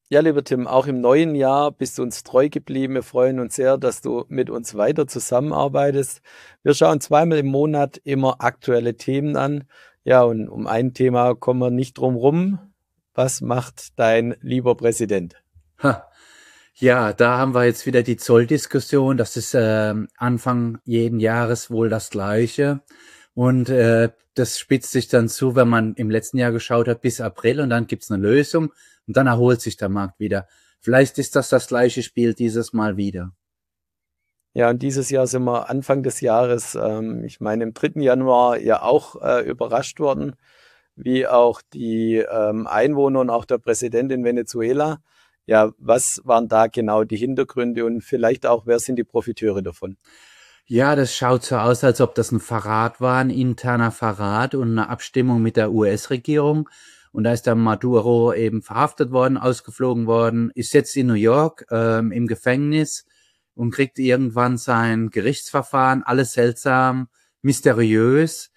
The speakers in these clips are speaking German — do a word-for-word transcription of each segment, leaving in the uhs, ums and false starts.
Ja, lieber Tim, auch im neuen Jahr bist du uns treu geblieben. Wir freuen uns sehr, dass du mit uns weiter zusammenarbeitest. Wir schauen zweimal im Monat immer aktuelle Themen an. Ja, und um ein Thema kommen wir nicht drum rum. Was macht dein lieber Präsident? Ha. Ja, da haben wir jetzt wieder die Zolldiskussion. Das ist ähm, Anfang jeden Jahres wohl das Gleiche. Und äh, das spitzt sich dann zu, wenn man im letzten Jahr geschaut hat, bis April und dann gibt's eine Lösung und dann erholt sich der Markt wieder. Vielleicht ist das das gleiche Spiel dieses Mal wieder. Ja, und dieses Jahr sind wir Anfang des Jahres, ähm, ich meine im dritten Januar ja auch äh, überrascht worden, wie auch die ähm, Einwohner und auch der Präsident in Venezuela. Ja, was waren da genau die Hintergründe und vielleicht auch, wer sind die Profiteure davon? Ja, das schaut so aus, als ob das ein Verrat war, ein interner Verrat und eine Abstimmung mit der U S-Regierung. Und da ist der Maduro eben verhaftet worden, ausgeflogen worden, ist jetzt in New York ähm, im Gefängnis und kriegt irgendwann sein Gerichtsverfahren. Alles seltsam, mysteriös.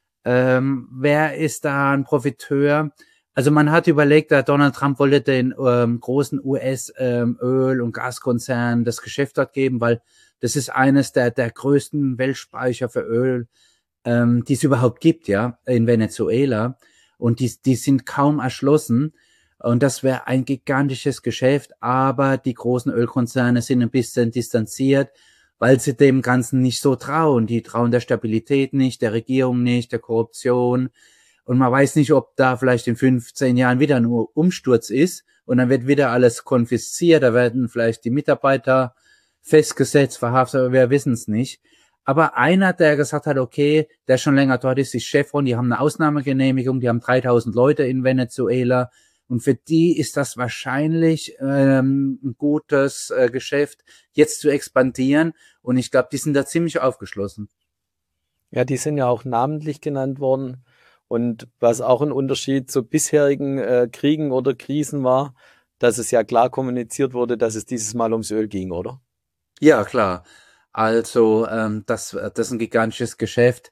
Ähm, wer ist da ein Profiteur? Also man hat überlegt, der Donald Trump wollte den ähm, großen U S ähm, Öl- und Gaskonzernen das Geschäft dort geben, weil das ist eines der, der größten Weltspeicher für Öl, ähm, die es überhaupt gibt, ja, in Venezuela. Und die, die sind kaum erschlossen. Und das wäre ein gigantisches Geschäft, aber die großen Ölkonzerne sind ein bisschen distanziert, weil sie dem Ganzen nicht so trauen. Die trauen der Stabilität nicht, der Regierung nicht, der Korruption. Und man weiß nicht, ob da vielleicht in fünfzehn Jahren wieder ein Umsturz ist und dann wird wieder alles konfisziert, da werden vielleicht die Mitarbeiter festgesetzt, verhaftet, aber wir wissen es nicht. Aber einer, der gesagt hat, okay, der schon länger dort ist, ist Chevron, die haben eine Ausnahmegenehmigung, die haben dreitausend Leute in Venezuela und für die ist das wahrscheinlich ähm, ein gutes äh, Geschäft, jetzt zu expandieren und ich glaube, die sind da ziemlich aufgeschlossen. Ja, die sind ja auch namentlich genannt worden. Und was auch ein Unterschied zu bisherigen äh, Kriegen oder Krisen war, dass es ja klar kommuniziert wurde, dass es dieses Mal ums Öl ging, oder? Ja, klar. Also ähm, das, das ist ein gigantisches Geschäft.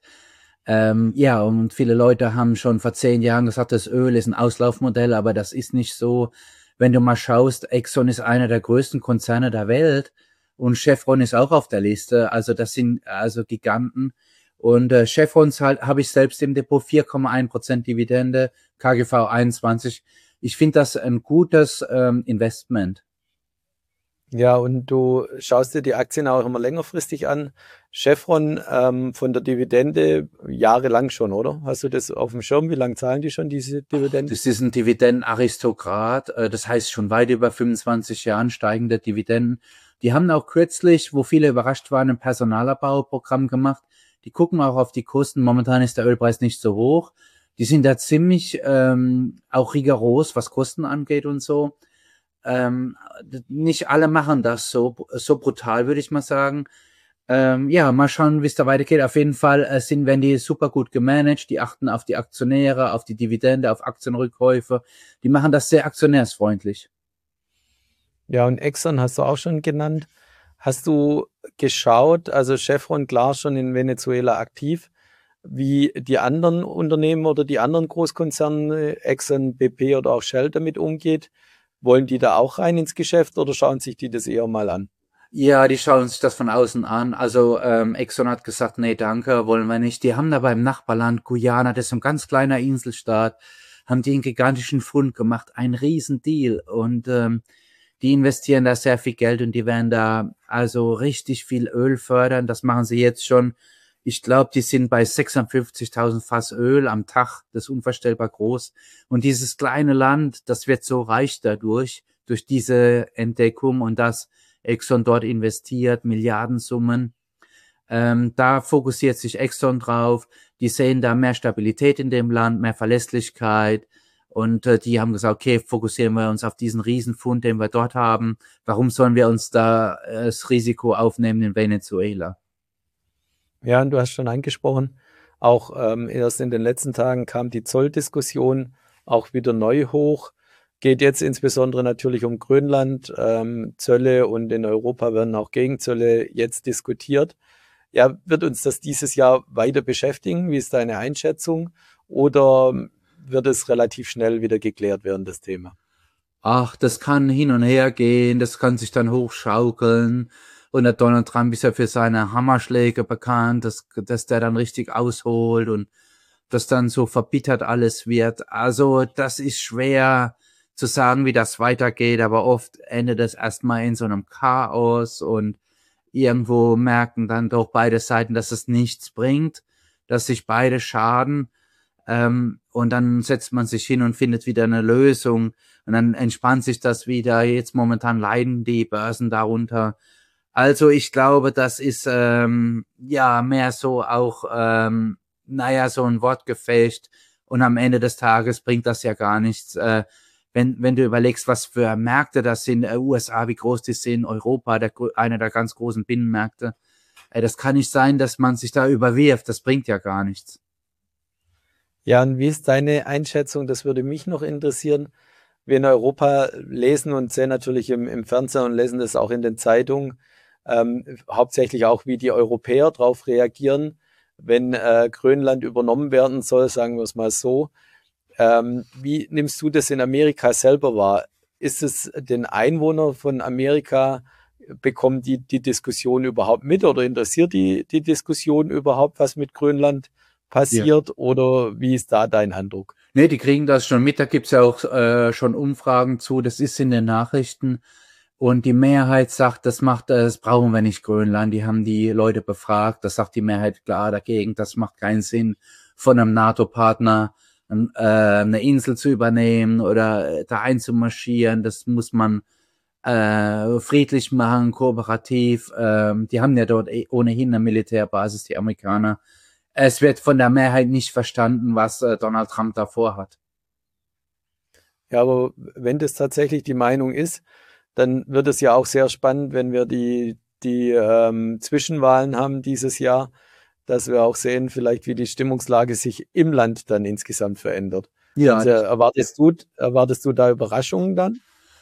Ähm, ja, und viele Leute haben schon vor zehn Jahren gesagt, das Öl ist ein Auslaufmodell, aber das ist nicht so. Wenn du mal schaust, Exxon ist einer der größten Konzerne der Welt und Chevron ist auch auf der Liste. Also das sind also Giganten. Und äh, Chevron zahlt, habe ich selbst im Depot vier Komma eins Prozent Dividende, K G V einundzwanzig. Ich finde das ein gutes ähm, Investment. Ja, und du schaust dir die Aktien auch immer längerfristig an. Chevron ähm, von der Dividende jahrelang schon, oder? Hast du das auf dem Schirm? Wie lange zahlen die schon diese Dividende? Das ist ein Dividendenaristokrat, äh, das heißt schon weit über fünfundzwanzig Jahren steigende Dividenden. Die haben auch kürzlich, wo viele überrascht waren, ein Personalabbauprogramm gemacht. Die gucken auch auf die Kosten. Momentan ist der Ölpreis nicht so hoch. Die sind da ziemlich ähm, auch rigoros, was Kosten angeht und so. Ähm, nicht alle machen das so, so brutal, würde ich mal sagen. Ähm, ja, mal schauen, wie es da weitergeht. Auf jeden Fall äh, sind, werden die super gut gemanagt. Die achten auf die Aktionäre, auf die Dividende, auf Aktienrückkäufe. Die machen das sehr aktionärsfreundlich. Ja, und Exxon hast du auch schon genannt. Hast du geschaut, also Chevron klar schon in Venezuela aktiv, wie die anderen Unternehmen oder die anderen Großkonzerne, Exxon, B P oder auch Shell damit umgeht? Wollen die da auch rein ins Geschäft oder schauen sich die das eher mal an? Ja, die schauen sich das von außen an. Also ähm, Exxon hat gesagt, nee, danke, wollen wir nicht. Die haben da beim Nachbarland Guyana, das ist so ein ganz kleiner Inselstaat, haben die einen gigantischen Fund gemacht, ein Riesendeal. Und ähm, die investieren da sehr viel Geld und die werden da also richtig viel Öl fördern. Das machen sie jetzt schon. Ich glaube, die sind bei sechsundfünfzigtausend Fass Öl am Tag. Das ist unvorstellbar groß. Und dieses kleine Land, das wird so reich dadurch, durch diese Entdeckung und das Exxon dort investiert, Milliardensummen. Ähm, da fokussiert sich Exxon drauf. Die sehen da mehr Stabilität in dem Land, mehr Verlässlichkeit. Und äh, die haben gesagt, okay, fokussieren wir uns auf diesen Riesenfund, den wir dort haben. Warum sollen wir uns da äh, das Risiko aufnehmen in Venezuela? Ja, und du hast schon angesprochen, auch ähm, erst in den letzten Tagen kam die Zolldiskussion auch wieder neu hoch. Geht jetzt insbesondere natürlich um Grönland, ähm, Zölle und in Europa werden auch Gegenzölle jetzt diskutiert. Ja, wird uns das dieses Jahr weiter beschäftigen? Wie ist deine Einschätzung? Oder wird es relativ schnell wieder geklärt werden, das Thema? ach, das kann hin und her gehen, das kann sich dann hochschaukeln. Und der Donald Trump ist ja für seine Hammerschläge bekannt, dass, dass der dann richtig ausholt und das dann so verbittert alles wird. Also das ist schwer zu sagen, wie das weitergeht, aber oft endet es erstmal in so einem Chaos und irgendwo merken dann doch beide Seiten, dass es nichts bringt, dass sich beide schaden. Ähm, und dann setzt man sich hin und findet wieder eine Lösung und dann entspannt sich das wieder. Jetzt momentan leiden die Börsen darunter. Also ich glaube, das ist ähm, ja mehr so auch, ähm, naja, so ein Wortgefecht und am Ende des Tages bringt das ja gar nichts. Äh, wenn, wenn du überlegst, was für Märkte das sind, äh, U S A, wie groß die sind, Europa, der, einer der ganz großen Binnenmärkte, äh, das kann nicht sein, dass man sich da überwirft, das bringt ja gar nichts. Ja, und wie ist deine Einschätzung? Das würde mich noch interessieren. Wir in Europa lesen und sehen natürlich im, im Fernsehen und lesen das auch in den Zeitungen, ähm, hauptsächlich auch, wie die Europäer darauf reagieren, wenn äh, Grönland übernommen werden soll, sagen wir es mal so. Ähm, wie nimmst du das in Amerika selber wahr? Ist es den Einwohner von Amerika, bekommen die die Diskussion überhaupt mit oder interessiert die die Diskussion überhaupt, was mit Grönland Ja. passiert? Oder wie ist da dein Eindruck? Nee, die kriegen das schon mit. Da gibt's ja auch äh, schon Umfragen zu. Das ist in den Nachrichten. Und die Mehrheit sagt, das macht, äh, das brauchen wir nicht Grönland. Die haben die Leute befragt. Das sagt die Mehrheit klar dagegen. Das macht keinen Sinn, von einem NATO-Partner äh, eine Insel zu übernehmen oder äh, da einzumarschieren. Das muss man äh, friedlich machen, kooperativ. Ähm, die haben ja dort eh ohnehin eine Militärbasis, die Amerikaner. Es wird von der Mehrheit nicht verstanden, was äh, Donald Trump da vorhat. Ja, aber wenn das tatsächlich die Meinung ist, dann wird es ja auch sehr spannend, wenn wir die, die ähm, Zwischenwahlen haben dieses Jahr, dass wir auch sehen, vielleicht wie die Stimmungslage sich im Land dann insgesamt verändert. Ja, Also erwartest du, erwartest du da Überraschungen dann?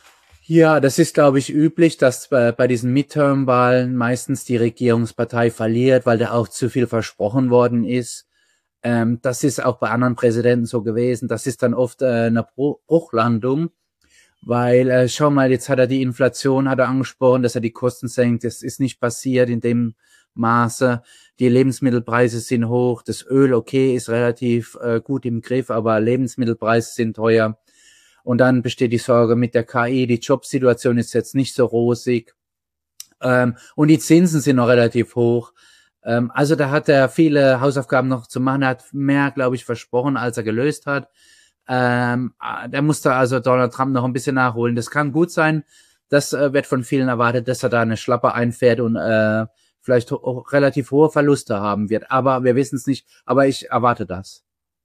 ja, das ist, glaube ich, üblich, dass bei, bei diesen Midterm-Wahlen meistens die Regierungspartei verliert, weil da auch zu viel versprochen worden ist. Ähm, das ist auch bei anderen Präsidenten so gewesen. Das ist dann oft äh, eine Bruchlandung, weil, äh, schau mal, jetzt hat er die Inflation, hat er angesprochen, dass er die Kosten senkt. Das ist nicht passiert in dem Maße. Die Lebensmittelpreise sind hoch. Das Öl, okay, ist relativ äh, gut im Griff, aber Lebensmittelpreise sind teuer. Und dann besteht die Sorge mit der K I, die Jobsituation ist jetzt nicht so rosig. Ähm, und die Zinsen sind noch relativ hoch. Ähm, also da hat er viele Hausaufgaben noch zu machen. Er hat mehr, glaube ich, versprochen, als er gelöst hat. Ähm, da musste also Donald Trump noch ein bisschen nachholen. Das kann gut sein. Das äh, wird von vielen erwartet, dass er da eine Schlappe einfährt und äh, vielleicht ho- relativ hohe Verluste haben wird. Aber wir wissen es nicht. Aber ich erwarte das.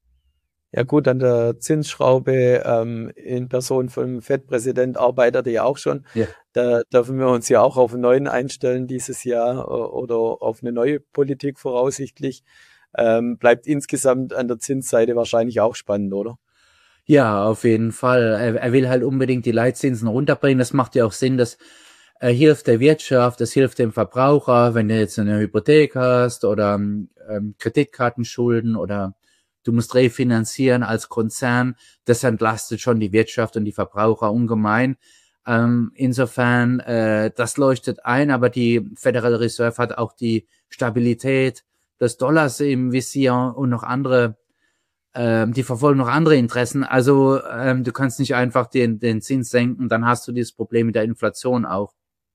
Ja gut, an der Zinsschraube ähm, in Person vom Fed-Präsident arbeitet er ja auch schon. Ja. Da dürfen wir uns ja auch auf einen neuen einstellen dieses Jahr äh, oder auf eine neue Politik voraussichtlich. Ähm, bleibt insgesamt an der Zinsseite wahrscheinlich auch spannend, oder? Ja, auf jeden Fall. Er, er will halt unbedingt die Leitzinsen runterbringen. Das macht ja auch Sinn, dass er hilft der Wirtschaft, das hilft dem Verbraucher, wenn du jetzt eine Hypothek hast oder ähm, Kreditkartenschulden oder du musst refinanzieren als Konzern. Das entlastet schon die Wirtschaft und die Verbraucher ungemein. Ähm, insofern, äh, das leuchtet ein, aber die Federal Reserve hat auch die Stabilität des Dollars im Visier und noch andere ähm, die verfolgen noch andere Interessen. Also ähm, du kannst nicht einfach den, den Zins senken, dann hast du dieses Problem mit der Inflation auch.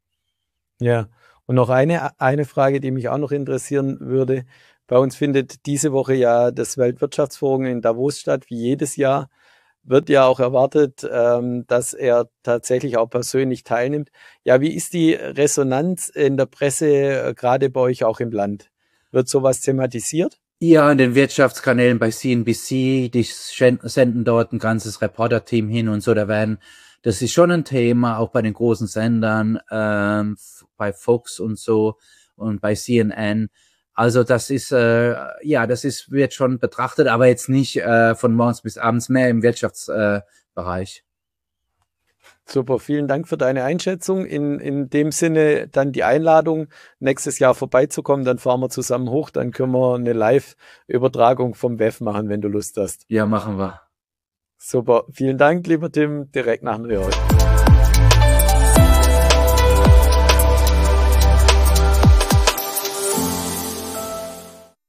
Ja, und noch eine, eine Frage, die mich auch noch interessieren würde. Bei uns findet diese Woche ja das Weltwirtschaftsforum in Davos statt, wie jedes Jahr. Wird ja auch erwartet, ähm, dass er tatsächlich auch persönlich teilnimmt. Ja, wie ist die Resonanz in der Presse, äh, gerade bei euch auch im Land? Wird sowas thematisiert? Ja, in den Wirtschaftskanälen bei C N B C, die schen- senden dort ein ganzes Reporter-Team hin und so, da werden, das ist schon ein Thema, auch bei den großen Sendern, ähm, f- bei Fox und so und bei C N N. Also das ist, äh, ja, das ist, wird schon betrachtet, aber jetzt nicht äh, von morgens bis abends, mehr im Wirtschaftsbereich. Äh, Bereich. Super, vielen Dank für deine Einschätzung. In, in dem Sinne dann die Einladung, nächstes Jahr vorbeizukommen. Dann fahren wir zusammen hoch. Dann können wir eine Live-Übertragung vom W E F machen, wenn du Lust hast. Ja, machen wir. Super, vielen Dank, lieber Tim, direkt nach New York.